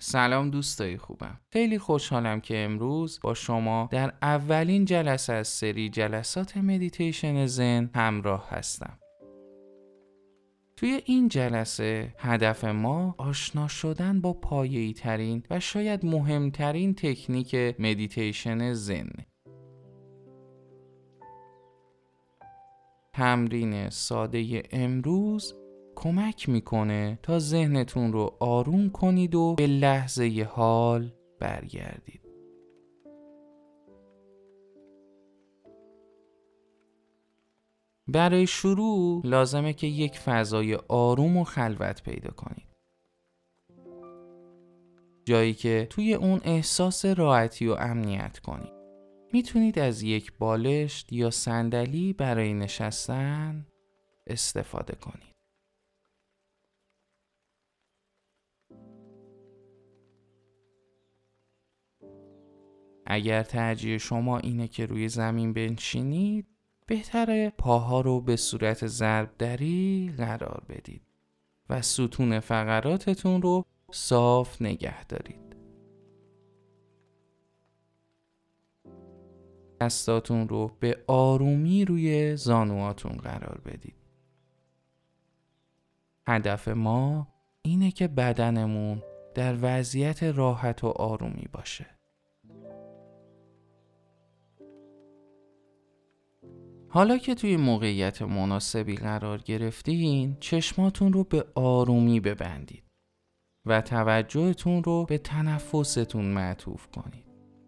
سلام دوستای خوبم. خیلی خوشحالم که امروز با شما در اولین جلسه از سری جلسات مدیتیشن زن همراه هستم. توی این جلسه هدف ما آشنا شدن با پایه‌ای ترین و شاید مهمترین تکنیک مدیتیشن زن. تمرین ساده امروز کمک میکنه تا ذهنتون رو آروم کنید و به لحظه حال برگردید. برای شروع لازمه که یک فضای آروم و خلوت پیدا کنید. جایی که توی اون احساس راحتی و امنیت کنید. میتونید از یک بالشت یا صندلی برای نشستن استفاده کنید. اگر ترجیح شما اینه که روی زمین بنشینید، بهتره پاها رو به صورت ضرب دری قرار بدید و ستون فقراتتون رو صاف نگه دارید. دستاتون رو به آرومی روی زانوهاتون قرار بدید. هدف ما اینه که بدنمون در وضعیت راحت و آرومی باشه. حالا که توی موقعیت مناسبی قرار گرفتین، چشماتون رو به آرومی ببندید و توجهتون رو به تنفستون معطوف کنید.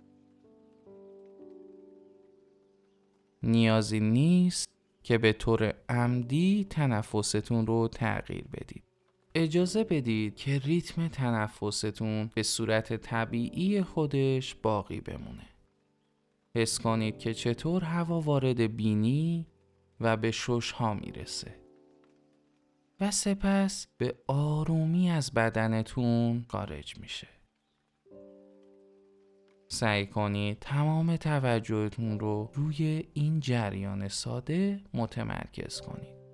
نیازی نیست که به طور عمدی تنفستون رو تغییر بدید. اجازه بدید که ریتم تنفستون به صورت طبیعی خودش باقی بمونه. حس کنید که چطور هوا وارد بینی و به شش‌ها میرسه و سپس به آرومی از بدنتون خارج میشه. سعی کنید تمام توجهتون رو روی این جریان ساده متمرکز کنید.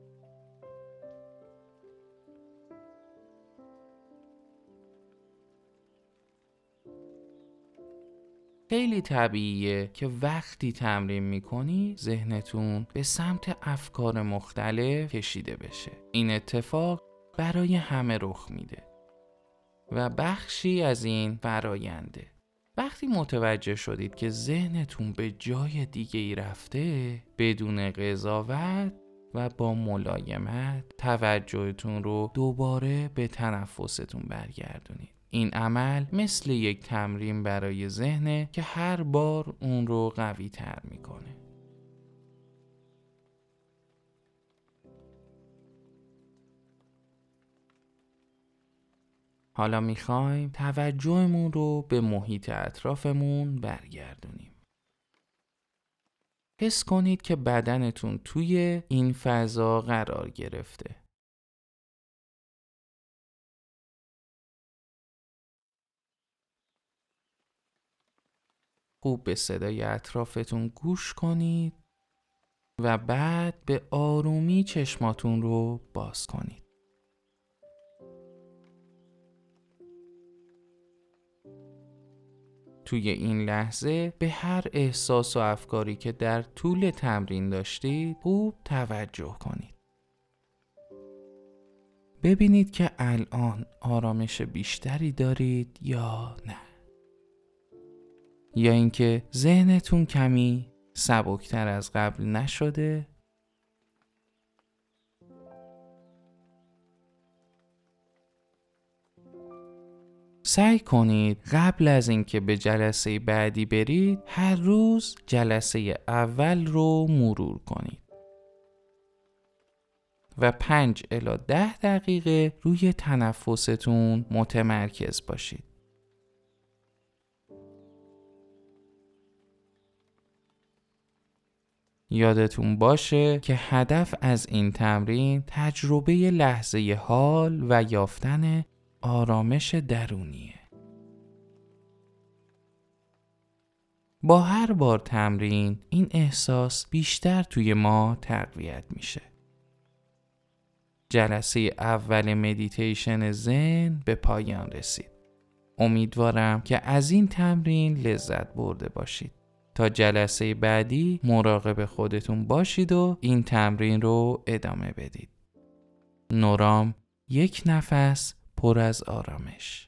خیلی طبیعیه که وقتی تمرین میکنی ذهنتون به سمت افکار مختلف کشیده بشه. این اتفاق برای همه رخ میده و بخشی از این فراینده. وقتی متوجه شدید که ذهنتون به جای دیگه ای رفته، بدون قضاوت و با ملایمت توجهتون رو دوباره به تنفستون برگردونید. این عمل مثل یک تمرین برای ذهنه که هر بار اون رو قوی تر میکنه. حالا میخوایم توجهمون رو به محیط اطرافمون برگردونیم. حس کنید که بدنتون توی این فضا قرار گرفته. خوب به صدای اطرافتون گوش کنید و بعد به آرومی چشماتون رو باز کنید. توی این لحظه به هر احساس و افکاری که در طول تمرین داشتید خوب توجه کنید. ببینید که الان آرامش بیشتری دارید یا نه. یا اینکه ذهنتون کمی سبکتر از قبل نشده. سعی کنید قبل از اینکه به جلسه بعدی برید هر روز جلسه اول رو مرور کنید و 5 الی 10 دقیقه روی تنفستون متمرکز باشید. یادتون باشه که هدف از این تمرین تجربه لحظه حال و یافتن آرامش درونیه. با هر بار تمرین این احساس بیشتر توی ما تقویت میشه. جلسه اول مدیتیشن زن به پایان رسید. امیدوارم که از این تمرین لذت برده باشید. تا جلسه بعدی مراقب خودتون باشید و این تمرین رو ادامه بدید. نورام، یک نفس پر از آرامش.